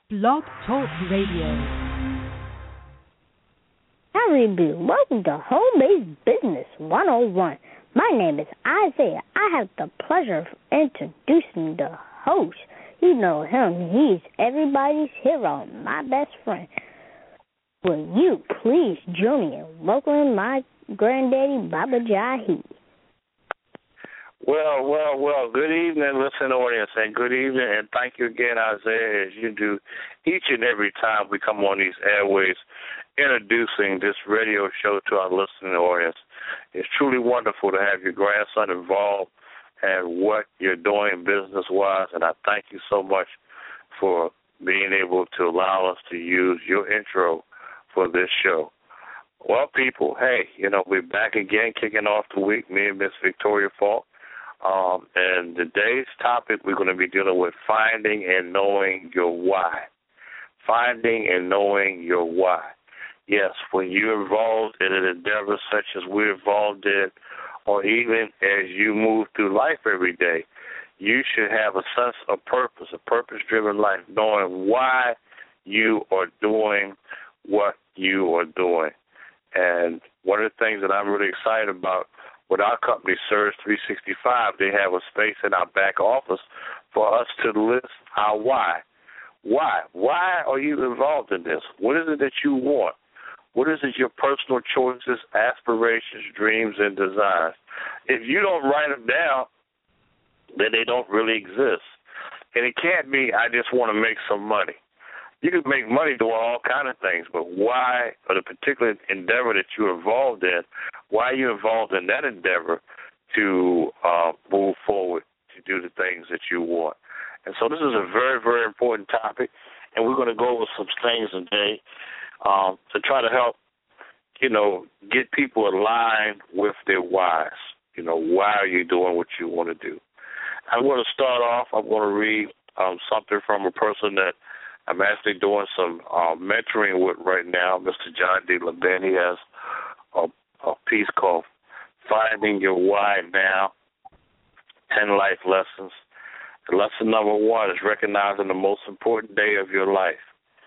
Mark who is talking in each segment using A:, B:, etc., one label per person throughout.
A: Blog Talk Radio.
B: Howdy, welcome to Home-Based Business 101. My name is Isaiah. I have the pleasure of introducing the host. You know him. He's everybody's hero, my best friend. Will you please join me in welcoming my granddaddy, Baba Jahi?
C: Well. Good evening, listening audience, and good evening, and thank you again, Isaiah, as you do each and every time we come on these airways introducing this radio show to our listening audience. It's truly wonderful to have your grandson involved in what you're doing business-wise, and I thank you so much for being able to allow us to use your intro for this show. Well, people, hey, we're back again, kicking off the week, me and Miss Victoria Falk. And today's topic, we're going to be dealing with finding and knowing your why. Finding and knowing your why. Yes, when you're involved in an endeavor such as we're involved in, or even as you move through life every day, you should have a sense of purpose, a purpose-driven life, knowing why you are doing what you are doing. And one of the things that I'm really excited about with our company, Surge 365, they have a space in our back office for us to list our why. Why? Why are you involved in this? What is it that you want? What is it your personal choices, aspirations, dreams, and desires? If you don't write them down, then they don't really exist. And it can't be, I just want to make some money. You can make money doing all kinds of things, but why, or the particular endeavor that you're involved in, why are you involved in that endeavor to move forward to do the things that you want? And so this is a very, very important topic, and we're going to go over some things today to try to help, get people aligned with their whys. Why are you doing what you want to do? I'm going to start off, I'm going to read something from a person that I'm actually doing some mentoring with right now, Mr. John D. LeBen. He has a piece called Finding Your Why Now, 10 Life Lessons. And lesson number 1 is recognizing the most important day of your life.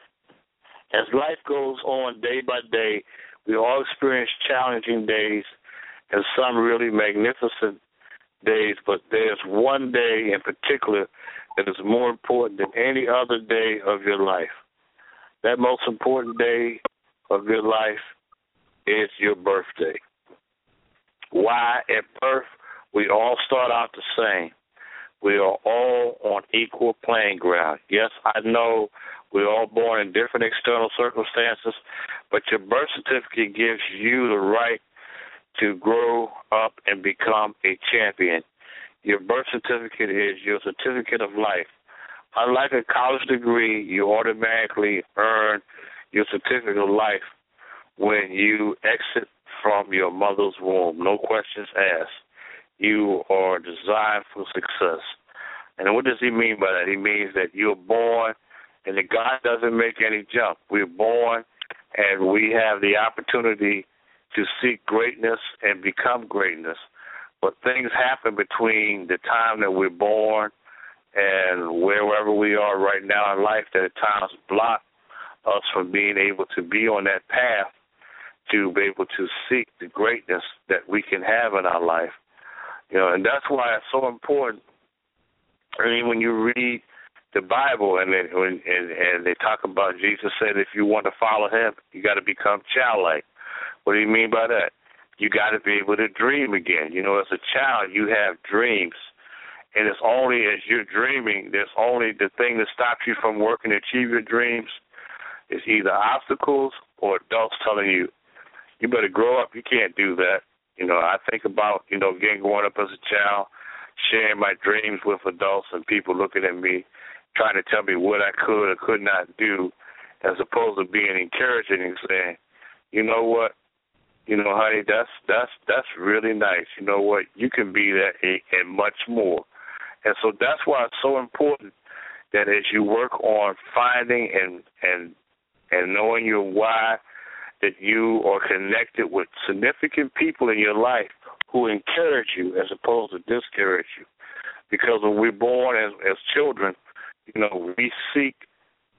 C: As life goes on day by day, we all experience challenging days and some really magnificent days, but there's one day in particular that is more important than any other day of your life. That most important day of your life is your birthday. Why? At birth, we all start out the same. We are all on equal playing ground. Yes, I know we're all born in different external circumstances, but your birth certificate gives you the right to grow up and become a champion. Your birth certificate is your certificate of life. Unlike a college degree, you automatically earn your certificate of life when you exit from your mother's womb. No questions asked. You are designed for success. And what does he mean by that? He means that you're born and that God doesn't make any jump. We're born and we have the opportunity to seek greatness and become greatness. But things happen between the time that we're born and wherever we are right now in life that at times block us from being able to be on that path to be able to seek the greatness that we can have in our life. And that's why it's so important. I mean, when you read the Bible and they talk about Jesus said if you want to follow him, you got to become childlike. What do you mean by that? You got to be able to dream again. As a child, you have dreams. And it's only as you're dreaming, there's only the thing that stops you from working to achieve your dreams is either obstacles or adults telling you, you better grow up, you can't do that. I think about, again, growing up as a child, sharing my dreams with adults and people looking at me, trying to tell me what I could or could not do, as opposed to being encouraging and saying, you know what? Honey, that's really nice. You know what? You can be that and much more. And so that's why it's so important that as you work on finding and knowing your why, that you are connected with significant people in your life who encourage you as opposed to discourage you. Because when we're born as children, we seek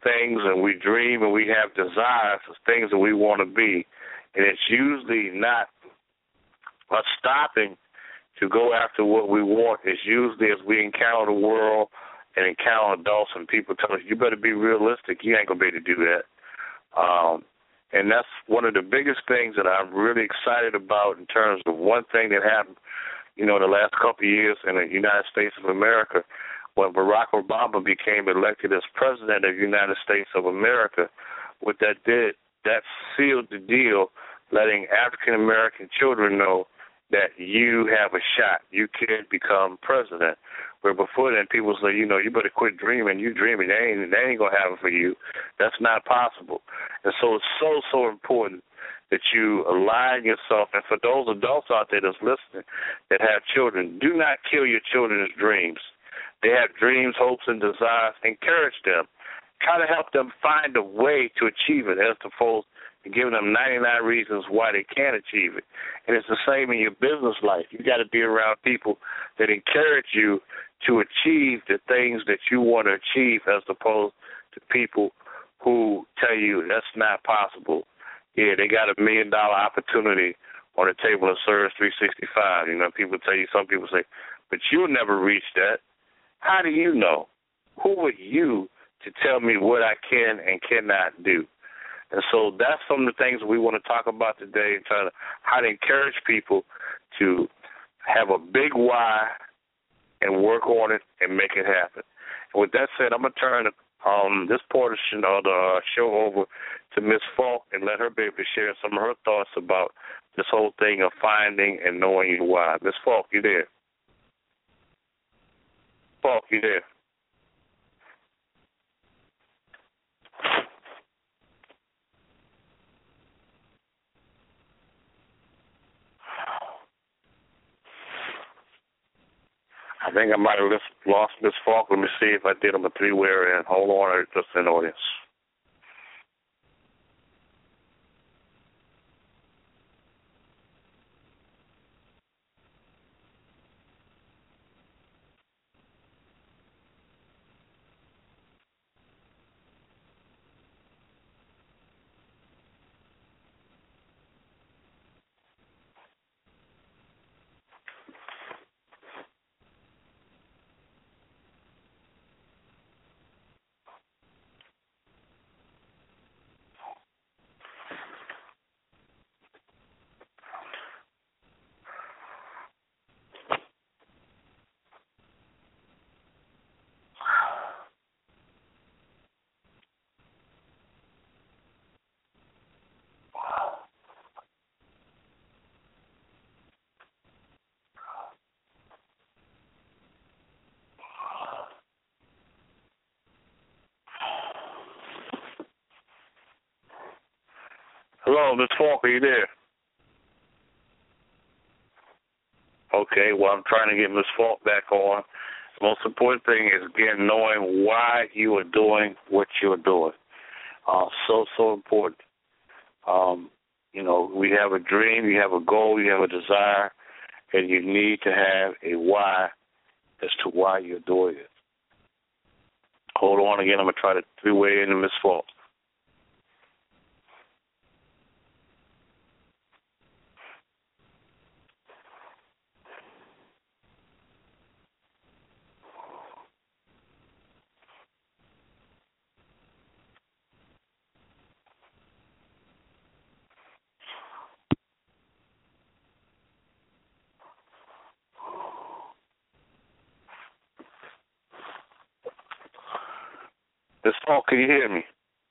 C: things and we dream and we have desires for things that we want to be. And it's usually not us stopping to go after what we want. It's usually as we encounter the world and encounter adults and people tell us, you better be realistic. You ain't going to be able to do that. And that's one of the biggest things that I'm really excited about in terms of one thing that happened, the last couple of years in the United States of America. When Barack Obama became elected as president of the United States of America, what that did, that sealed the deal, letting African-American children know that you have a shot. You can become president. Where before then, people say, you better quit dreaming. You dreaming. They ain't going to have it for you. That's not possible. And so it's so important that you align yourself. And for those adults out there that's listening that have children, do not kill your children's dreams. They have dreams, hopes, and desires. Encourage them. Try to help them find a way to achieve it as opposed to giving them 99 reasons why they can't achieve it. And it's the same in your business life. You got to be around people that encourage you to achieve the things that you want to achieve as opposed to people who tell you that's not possible. Yeah, they got $1 million opportunity on the table of Service 365. People tell you, some people say, but you'll never reach that. How do you know? Who are you to tell me what I can and cannot do? And so that's some of the things we want to talk about today, and try to how to encourage people to have a big why and work on it and make it happen. And with that said, I'm going to turn this portion of the show over to Ms. Falk and let her be able to share some of her thoughts about this whole thing of finding and knowing your why. Ms. Falk, you there? Falk, you there? I think I might have lost Miss Falk. Let me see if I did on a three-way and hold on, just an audience. Hello, Ms. Falk, are you there? Okay, well, I'm trying to get Ms. Falk back on. The most important thing is, again, knowing why you are doing what you're doing. So important. We have a dream, you have a goal, you have a desire, and you need to have a why as to why you're doing it. Hold on again, I'm going to try to three-way into Ms. Falk. Ms. Falk, can you hear me?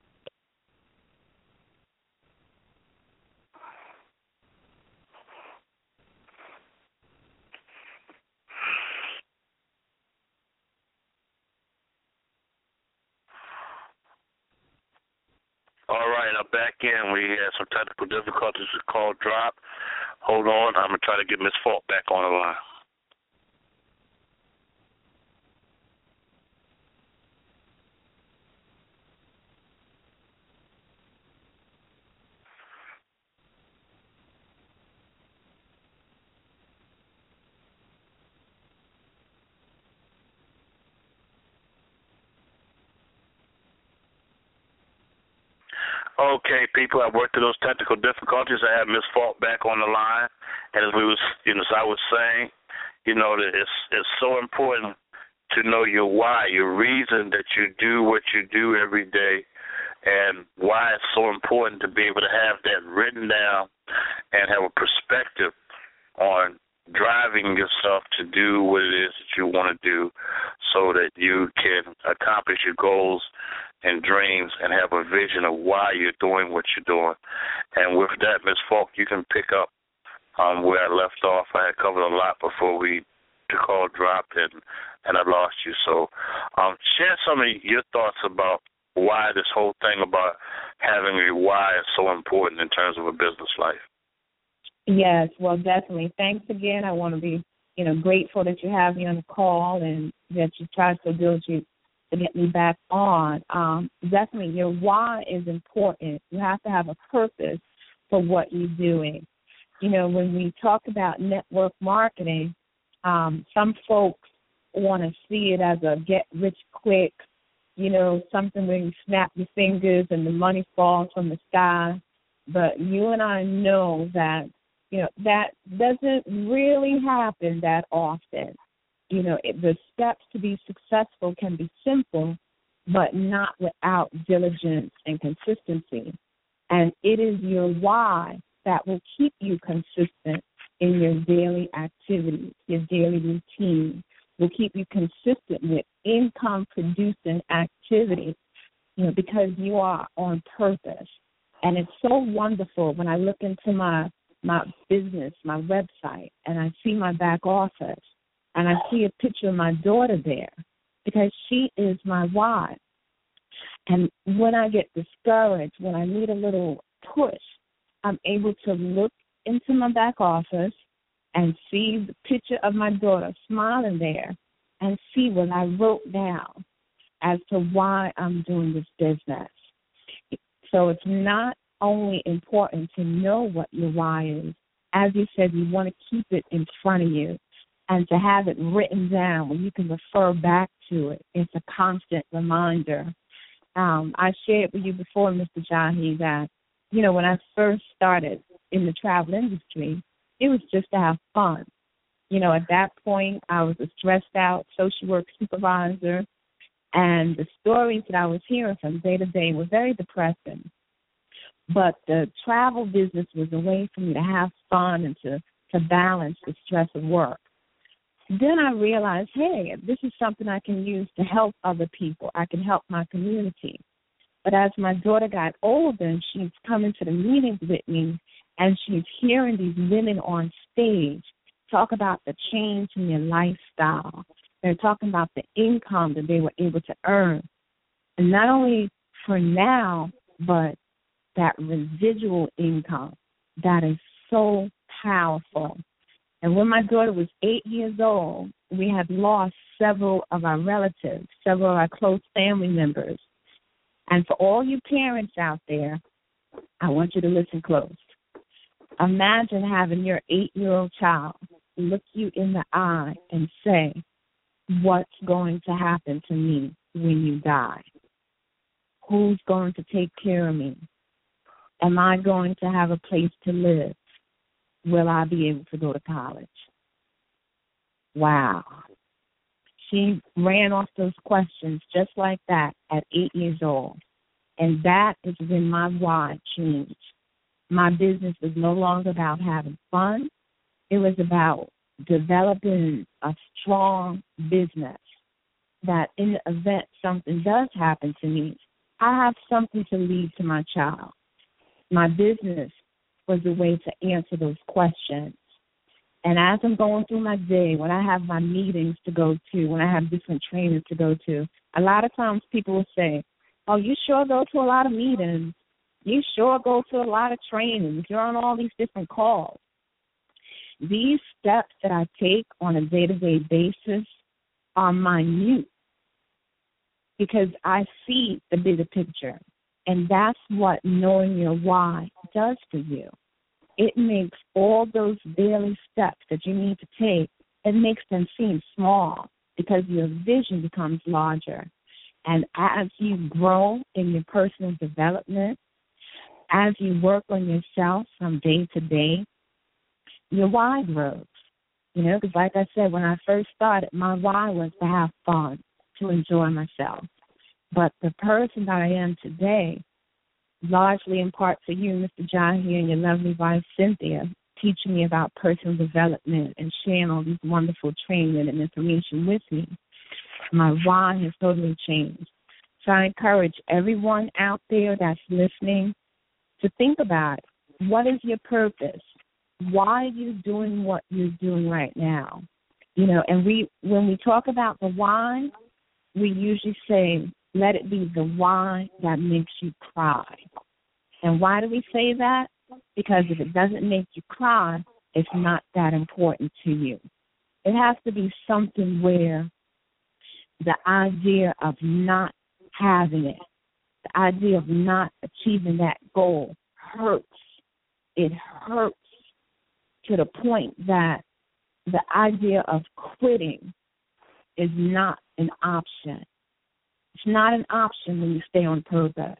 C: All right, I'm back in. We had some technical difficulties. The call dropped. Hold on. I'm going to try to get Ms. Falk back on the line. Okay, people, I worked through those technical difficulties. I had Miss Falk back on the line, and as I was saying, that it's so important to know your why, your reason that you do what you do every day, and why it's so important to be able to have that written down and have a perspective on driving yourself to do what it is that you want to do so that you can accomplish your goals and dreams and have a vision of why you're doing what you're doing. And with that, Ms. Falk, you can pick up where I left off. I had covered a lot before the call dropped and I lost you. So share some of your thoughts about why this whole thing about having a why is so important in terms of a business life.
D: Yes, well, definitely. Thanks again. I want to be, grateful that you have me on the call and that you tried so diligently to get me back on. Definitely, your why is important. You have to have a purpose for what you're doing. When we talk about network marketing, some folks want to see it as a get-rich-quick, something where you snap your fingers and the money falls from the sky. But you and I know that, that doesn't really happen that often. The steps to be successful can be simple, but not without diligence and consistency. And it is your why that will keep you consistent in your daily activities, your daily routine, will keep you consistent with income-producing activities, because you are on purpose. And it's so wonderful when I look into my business, my website, and I see my back office, and I see a picture of my daughter there, because she is my why. And when I get discouraged, when I need a little push, I'm able to look into my back office and see the picture of my daughter smiling there and see what I wrote down as to why I'm doing this business. So it's not only important to know what your why is. As you said, you want to keep it in front of you and to have it written down where you can refer back to it. It's a constant reminder. I shared with you before, Mr. Jahi, that, when I first started in the travel industry, it was just to have fun. At that point, I was a stressed-out social work supervisor, and the stories that I was hearing from day to day were very depressing. But the travel business was a way for me to have fun and to balance the stress of work. Then I realized, hey, this is something I can use to help other people. I can help my community. But as my daughter got older and she's coming to the meetings with me and she's hearing these women on stage talk about the change in their lifestyle, they're talking about the income that they were able to earn. And not only for now, but that residual income that is so powerful. And when my daughter was 8 years old, we had lost several of our relatives, several of our close family members. And for all you parents out there, I want you to listen close. Imagine having your 8-year-old child look you in the eye and say, what's going to happen to me when you die? Who's going to take care of me? Am I going to have a place to live? Will I be able to go to college? Wow. She ran off those questions just like that at 8 years old. And that is when my why changed. My business was no longer about having fun. It was about developing a strong business that in the event something does happen to me, I have something to leave to my child. My business was a way to answer those questions. And as I'm going through my day, when I have my meetings to go to, when I have different trainings to go to, a lot of times people will say, oh, you sure go to a lot of meetings. You sure go to a lot of trainings. You're on all these different calls. These steps that I take on a day-to-day basis are minute because I see the bigger picture. And that's what knowing your why does for you. It makes all those daily steps that you need to take, it makes them seem small because your vision becomes larger. And as you grow in your personal development, as you work on yourself from day to day, your why grows. You know, because like I said, when I first started, my why was to have fun, to enjoy myself. But the person that I am today, largely in part to you, Mr. John, here, and your lovely wife, Cynthia, teaching me about personal development and sharing all these wonderful training and information with me, my why has totally changed. So I encourage everyone out there that's listening to think about it. What is your purpose? Why are you doing what you're doing right now? You know, and when we talk about the why, we usually say, let it be the why that makes you cry. And why do we say that? Because if it doesn't make you cry, it's not that important to you. It has to be something where the idea of not having it, the idea of not achieving that goal hurts. It hurts to the point that the idea of quitting is not an option. It's not an option when you stay on purpose.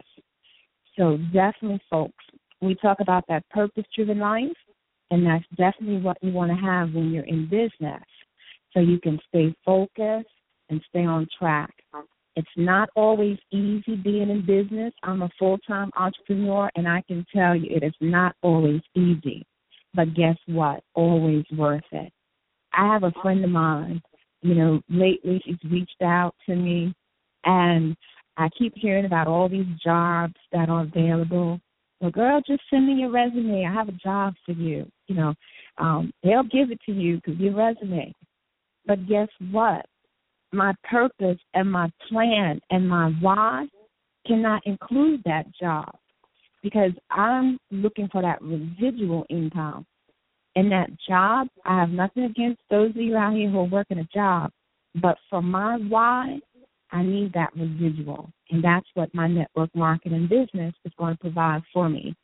D: So definitely, folks, we talk about that purpose-driven life, and that's definitely what you want to have when you're in business, so you can stay focused and stay on track. It's not always easy being in business. I'm a full-time entrepreneur, and I can tell you it is not always easy. But guess what? Always worth it. I have a friend of mine, you know, lately she's reached out to me, and I keep hearing about all these jobs that are available. Well, girl, just send me your resume. I have a job for you. You know, they'll give it to you because your resume. But guess what? My purpose and my plan and my why cannot include that job because I'm looking for that residual income. And that job, I have nothing against those of you out here who are working a job, but for my why, I need that residual, and that's what my network marketing business is going to provide for me.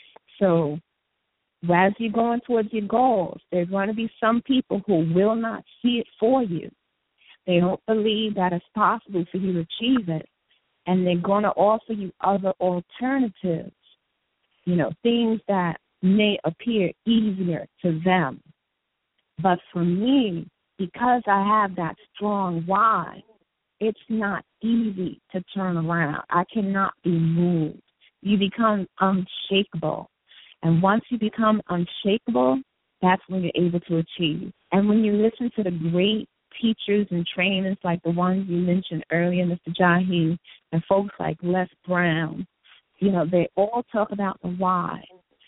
D: So as you're going towards your goals, there's going to be some people who will not see it for you. They don't believe that it's possible for you to achieve it, and they're going to offer you other alternatives, you know, things that may appear easier to them. But for me, because I have that strong why, it's not easy to turn around. I cannot be moved. You become unshakable. And once you become unshakable, that's when you're able to achieve. And when you listen to the great teachers and trainers like the ones you mentioned earlier, Mr. Jahi, and folks like Les Brown, you know, they all talk about the why.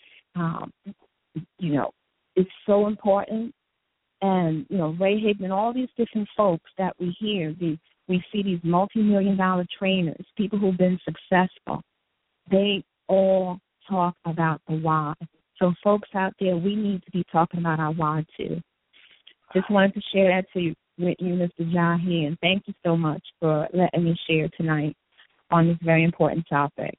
D: You know, it's so important. And, you know, Ray Higdon, all these different folks that we hear, we see these multi-million-dollar trainers, people who've been successful. They all talk about the why. So folks out there, we need to be talking about our why too. Just wanted to share that with you, Mr. Jahi, and thank you so much for letting me share tonight on this very important topic.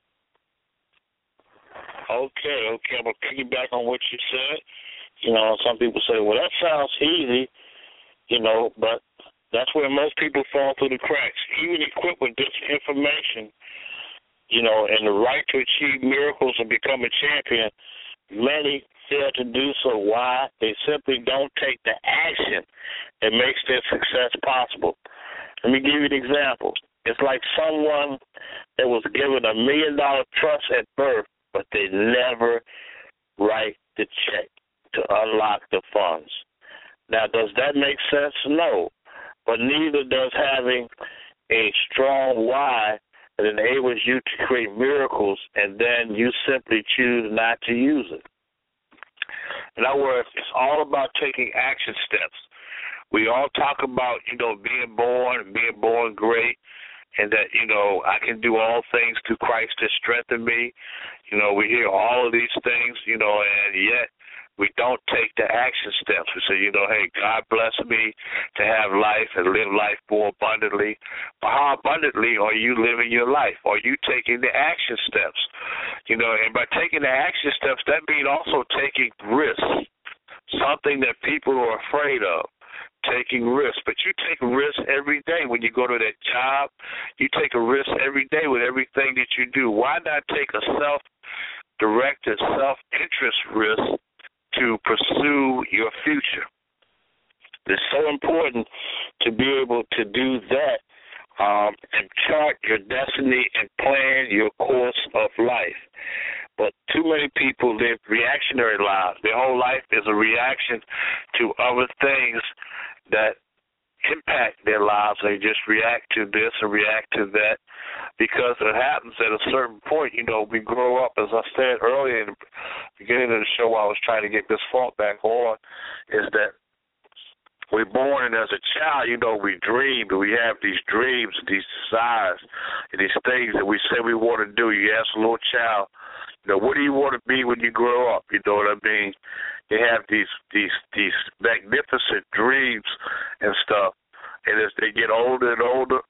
C: Okay. I'm going to piggyback on what you said. You know, some people say, well, that sounds easy, you know, but that's where most people fall through the cracks. Even equipped with this information, you know, and the right to achieve miracles and become a champion, many fail to do so. Why? They simply don't take the action that makes their success possible. Let me give you an example. It's like someone that was given $1 million trust at birth, but they never write the check to unlock the funds. Now, does that make sense? No. But neither does having a strong why that enables you to create miracles and then you simply choose not to use it. In other words, it's all about taking action steps. We all talk about, you know, being born great, and that, you know, I can do all things through Christ that strengthen me. You know, we hear all of these things, you know, and yet we don't take the action steps. We say, you know, hey, God bless me to have life and live life more abundantly. But how abundantly are you living your life? Are you taking the action steps? You know, and by taking the action steps, that means also taking risks, something that people are afraid of. Taking risks, but you take risks every day when you go to that job. You take a risk every day with everything that you do. Why not take a self-directed, self-interest risk to pursue your future. It's so important to be able to do that and chart your destiny and plan your course of life. But too many people live reactionary lives. Their whole life is a reaction to other things that impact their lives. They just react to this and react to that because it happens at a certain point. You know, we grow up, as I said earlier in the beginning of the show, I was trying to get this thought back on, is that we're born, and as a child, you know, we dream, and we have these dreams, these desires, and these things that we say we want to do. You ask a little child, you know, what do you want to be when you grow up? You know what I mean? They have these magnificent dreams and stuff, and as they get older and older,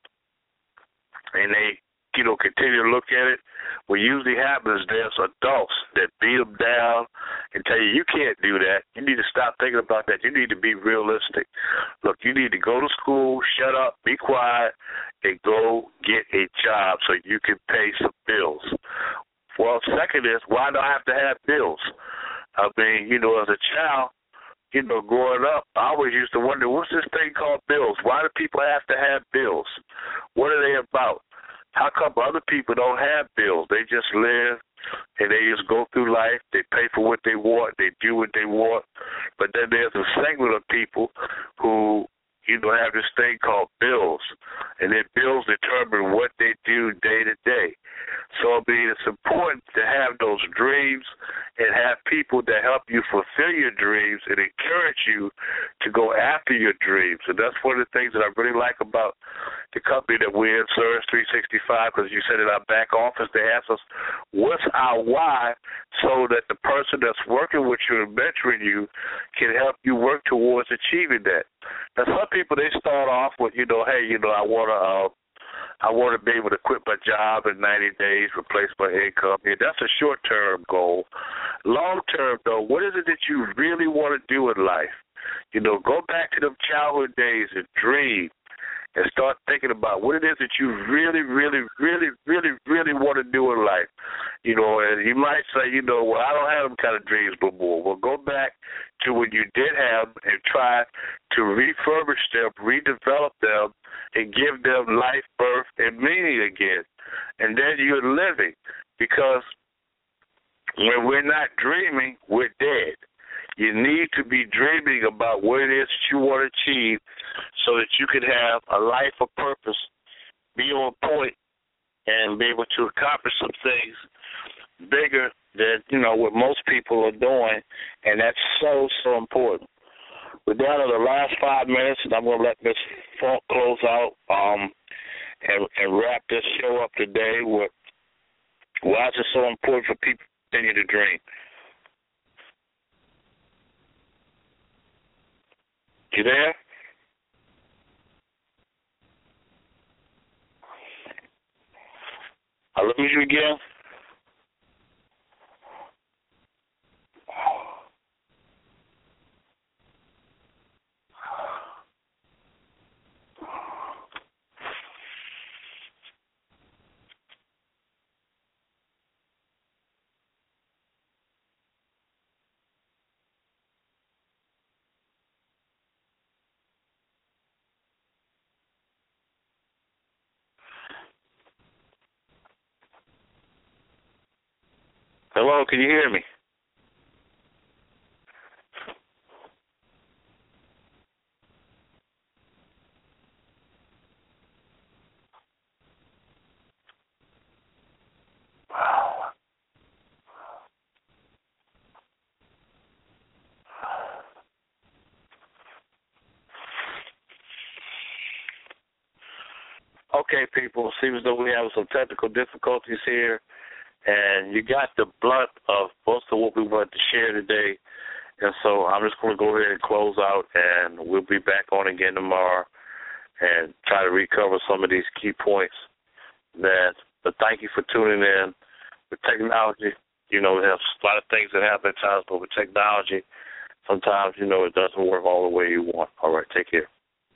C: and they, you know, continue to look at it, what usually happens is there's adults that beat them down and tell you can't do that. You need to stop thinking about that. You need to be realistic. Look, you need to go to school, shut up, be quiet, and go get a job so you can pay some bills. Well, second is, why do I have to have bills? I mean, you know, as a child, you know, growing up, I always used to wonder, what's this thing called bills? Why do people have to have bills? What are they about? How come other people don't have bills? They just live and they just go through life. They pay for what they want. They do what they want. But then there's a segment of people who, you know, have this thing called bills. And then bills determine what they do day to day. So, I mean, it's important to have those dreams and have people that help you fulfill your dreams and encourage you to go after your dreams. And that's one of the things that I really like about the company that we're in, Sirius 365, because you said in our back office, they ask us, what's our why, so that the person that's working with you and mentoring you can help you work towards achieving that. Now, some people, they start off with, you know, hey, you know, I want to be able to quit my job in 90 days, replace my income. Yeah, that's a short-term goal. Long-term, though, what is it that you really want to do in life? You know, go back to them childhood days and dream and start thinking about what it is that you really, really, really, really, really want to do in life. You know, and you might say, you know, well, I don't have them kind of dreams no more. Well, go back to when you did have them and try to refurbish them, redevelop them, and give them life, birth, and meaning again. And then you're living, because when we're not dreaming, we're dead. You need to be dreaming about what it is that you want to achieve so that you can have a life of purpose, be on point, and be able to accomplish some things bigger than, you know, what most people are doing, and that's so, so important. We're down to the last 5 minutes, and I'm going to let Ms. Funk close out and wrap this show up today with why is it so important for people to continue to dream. You there? I lose you again? Hello, can you hear me? Okay, people, seems as though we have some technical difficulties here, and you got the blunt of most of what we wanted to share today, and so I'm just going to go ahead and close out, and we'll be back on again tomorrow and try to recover some of these key points. But thank you for tuning in. With technology, you know, there's a lot of things that happen at times, but with technology, sometimes, you know, it doesn't work all the way you want. All right, take care.